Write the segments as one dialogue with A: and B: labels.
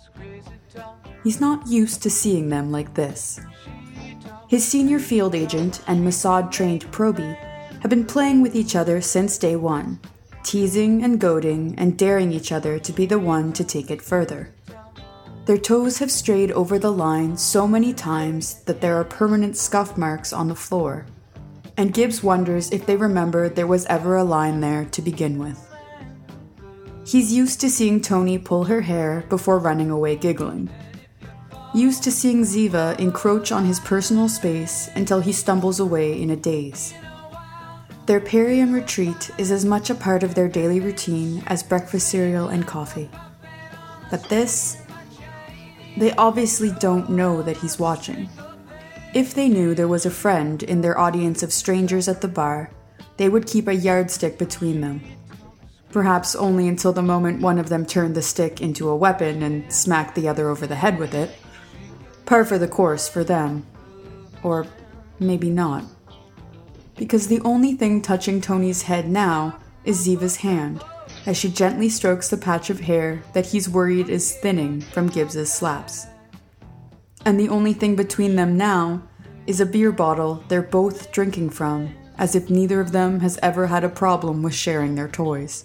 A: He's not used to seeing them like this. His senior field agent and Mossad-trained probie have been playing with each other since day one, teasing and goading and daring each other to be the one to take it further. Their toes have strayed over the line so many times that there are permanent scuff marks on the floor, and Gibbs wonders if they remember there was ever a line there to begin with. He's used to seeing Tony pull her hair before running away giggling. Used to seeing Ziva encroach on his personal space until he stumbles away in a daze. Their Parian retreat is as much a part of their daily routine as breakfast cereal and coffee. But this, they obviously don't know that he's watching. If they knew there was a friend in their audience of strangers at the bar, they would keep a yardstick between them. Perhaps only until the moment one of them turned the stick into a weapon and smacked the other over the head with it. Par for the course for them. Or maybe not. Because the only thing touching Tony's head now is Ziva's hand, as she gently strokes the patch of hair that he's worried is thinning from Gibbs's slaps. And the only thing between them now is a beer bottle they're both drinking from, as if neither of them has ever had a problem with sharing their toys.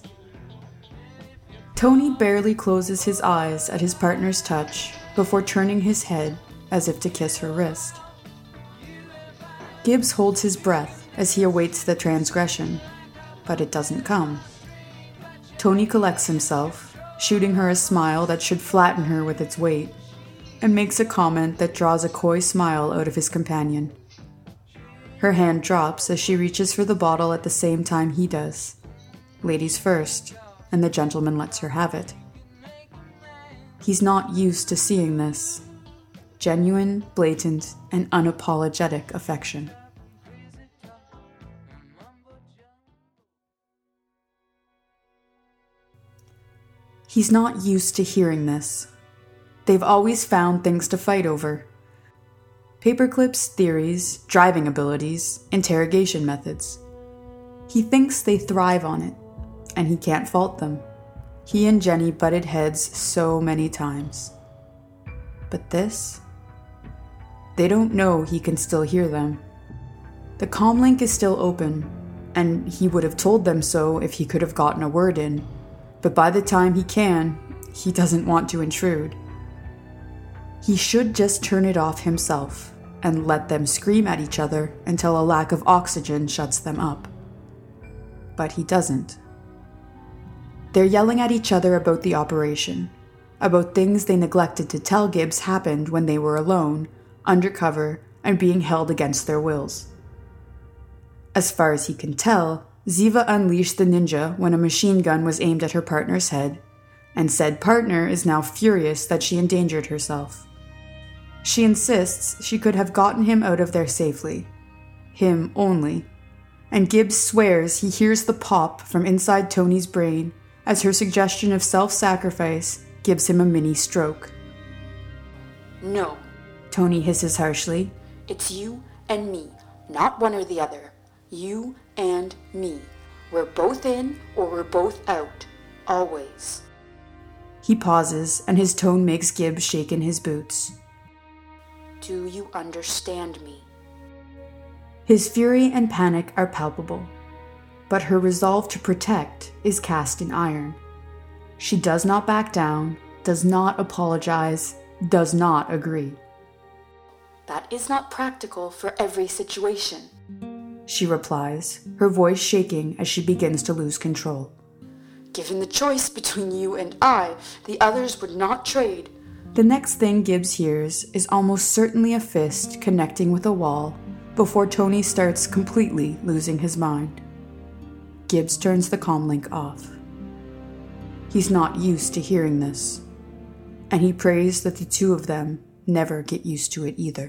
A: Tony barely closes his eyes at his partner's touch before turning his head as if to kiss her wrist. Gibbs holds his breath as he awaits the transgression, but it doesn't come. Tony collects himself, shooting her a smile that should flatten her with its weight, and makes a comment that draws a coy smile out of his companion. Her hand drops as she reaches for the bottle at the same time he does. Ladies first, and the gentleman lets her have it. He's not used to seeing this. Genuine, blatant, and unapologetic affection. He's not used to hearing this. They've always found things to fight over. Paperclips, theories, driving abilities, interrogation methods. He thinks they thrive on it, and he can't fault them. He and Jenny butted heads so many times. But this? They don't know he can still hear them. The comlink is still open, and he would have told them so if he could have gotten a word in, but by the time he can, he doesn't want to intrude. He should just turn it off himself and let them scream at each other until a lack of oxygen shuts them up. But he doesn't. They're yelling at each other about the operation, about things they neglected to tell Gibbs happened when they were alone, undercover, and being held against their wills. As far as he can tell, Ziva unleashed the ninja when a machine gun was aimed at her partner's head, and said partner is now furious that she endangered herself. She insists she could have gotten him out of there safely. Him only. And Gibbs swears he hears the pop from inside Tony's brain as her suggestion of self-sacrifice gives him a mini stroke.
B: No,
A: Tony hisses harshly.
B: it's you and me, not one or the other. You and me. We're both in or we're both out. Always.
A: He pauses, and his tone makes Gibbs shake in his boots.
B: Do you understand me?
A: His fury and panic are palpable, but her resolve to protect is cast in iron. She does not back down, does not apologize, does not agree.
B: That is not practical for every situation.
A: She replies, her voice shaking as she begins to lose control.
B: Given the choice between you and I, the others would not trade.
A: The next thing Gibbs hears is almost certainly a fist connecting with a wall before Tony starts completely losing his mind. Gibbs turns the comlink off. He's not used to hearing this, and he prays that the two of them never get used to it either.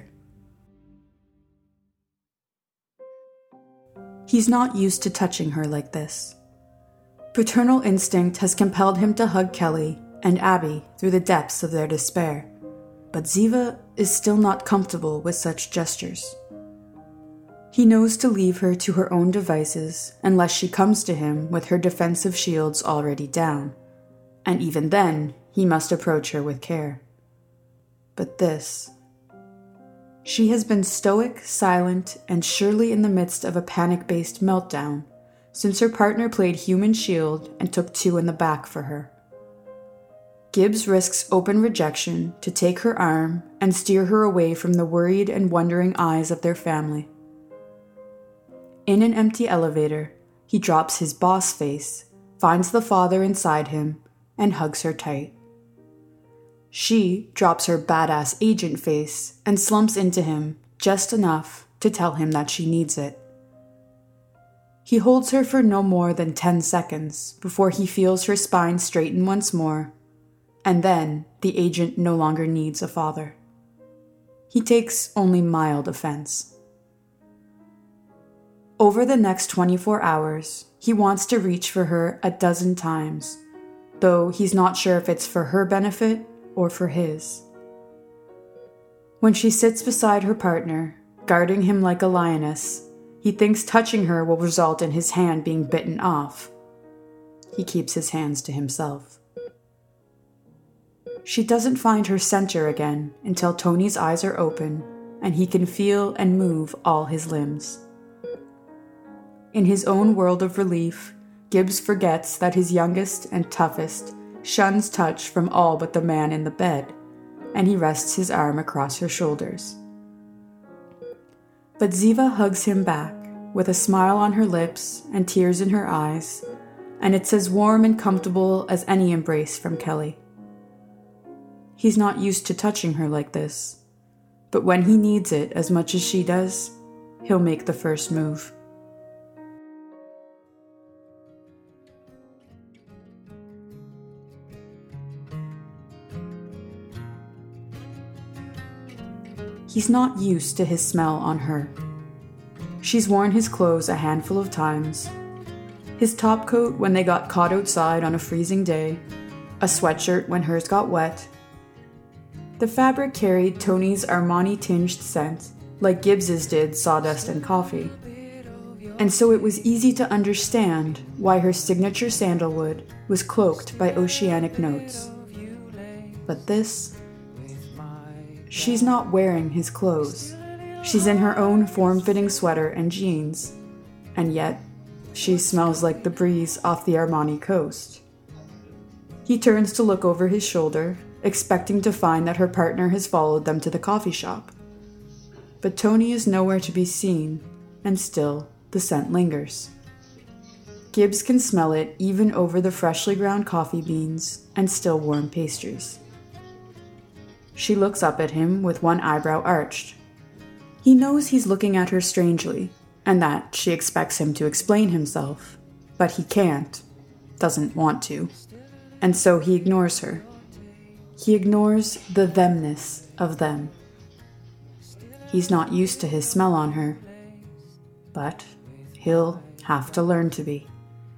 A: He's not used to touching her like this. Paternal instinct has compelled him to hug Kelly and Abby through the depths of their despair, but Ziva is still not comfortable with such gestures. He knows to leave her to her own devices unless she comes to him with her defensive shields already down, and even then, he must approach her with care. But this... She has been stoic, silent, and surely in the midst of a panic-based meltdown since her partner played human shield and took two in the back for her. Gibbs risks open rejection to take her arm and steer her away from the worried and wondering eyes of their family. In an empty elevator, he drops his boss face, finds the father inside him, and hugs her tight. She drops her badass agent face and slumps into him just enough to tell him that she needs it. He holds her for no more than 10 seconds before he feels her spine straighten once more, and then the agent no longer needs a father. He takes only mild offense. Over the next 24 hours, he wants to reach for her a dozen times, though he's not sure if it's for her benefit or for his. When she sits beside her partner, guarding him like a lioness, he thinks touching her will result in his hand being bitten off. He keeps his hands to himself. She doesn't find her center again until Tony's eyes are open and he can feel and move all his limbs. In his own world of relief, Gibbs forgets that his youngest and toughest shuns touch from all but the man in the bed, and he rests his arm across her shoulders. But Ziva hugs him back, with a smile on her lips and tears in her eyes, and it's as warm and comfortable as any embrace from Kelly. He's not used to touching her like this, but when he needs it as much as she does, he'll make the first move. He's not used to his smell on her. She's worn his clothes a handful of times. His top coat when they got caught outside on a freezing day, a sweatshirt when hers got wet. The fabric carried Tony's Armani-tinged scent, like Gibbs's did sawdust and coffee. And so it was easy to understand why her signature sandalwood was cloaked by oceanic notes. But this... She's not wearing his clothes. She's in her own form-fitting sweater and jeans. And yet, she smells like the breeze off the Armani coast. He turns to look over his shoulder, expecting to find that her partner has followed them to the coffee shop. But Tony is nowhere to be seen, and still, the scent lingers. Gibbs can smell it even over the freshly ground coffee beans and still warm pastries. She looks up at him with one eyebrow arched. He knows he's looking at her strangely, and that she expects him to explain himself, but he can't, doesn't want to, and so he ignores her. He ignores the themness of them. He's not used to his smell on her, but he'll have to learn to be.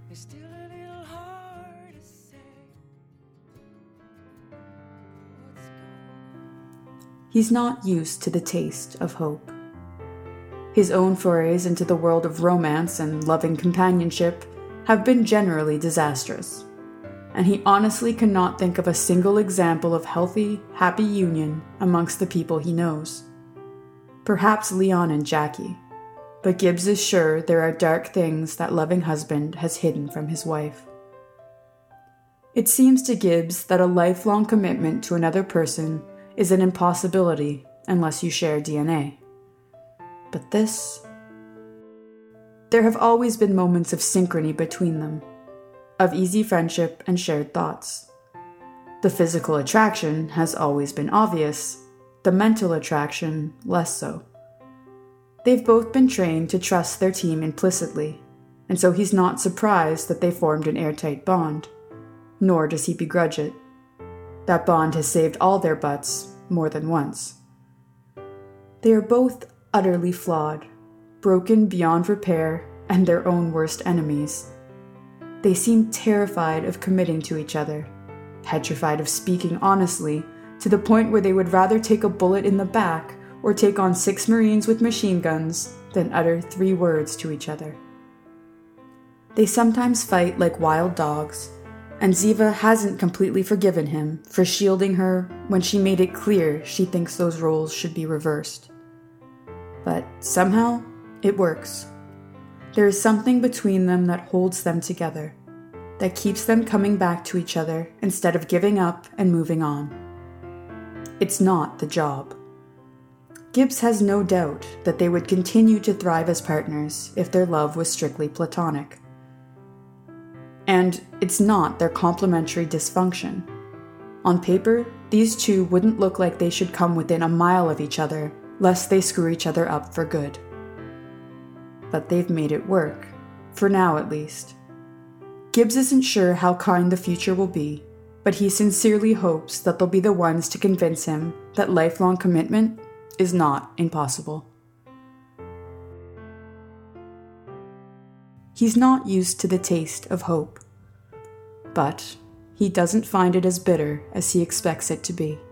A: He's not used to the taste of hope. His own forays into the world of romance and loving companionship have been generally disastrous, and he honestly cannot think of a single example of healthy, happy union amongst the people he knows. Perhaps Leon and Jackie, but Gibbs is sure there are dark things that loving husband has hidden from his wife. It seems to Gibbs that a lifelong commitment to another person is an impossibility unless you share DNA. But this... There have always been moments of synchrony between them, of easy friendship and shared thoughts. The physical attraction has always been obvious, the mental attraction less so. They've both been trained to trust their team implicitly, and so he's not surprised that they formed an airtight bond, nor does he begrudge it. That bond has saved all their butts more than once. They are both utterly flawed, broken beyond repair, and their own worst enemies. They seem terrified of committing to each other, petrified of speaking honestly, to the point where they would rather take a bullet in the back or take on 6 Marines with machine guns than utter 3 words to each other. They sometimes fight like wild dogs, and Ziva hasn't completely forgiven him for shielding her when she made it clear she thinks those roles should be reversed. But somehow, it works. There is something between them that holds them together, that keeps them coming back to each other instead of giving up and moving on. It's not the job. Gibbs has no doubt that they would continue to thrive as partners if their love was strictly platonic. And it's not their complementary dysfunction. On paper, these two wouldn't look like they should come within a mile of each other, lest they screw each other up for good. But they've made it work, for now at least. Gibbs isn't sure how kind the future will be, but he sincerely hopes that they'll be the ones to convince him that lifelong commitment is not impossible. He's not used to the taste of hope, but he doesn't find it as bitter as he expects it to be.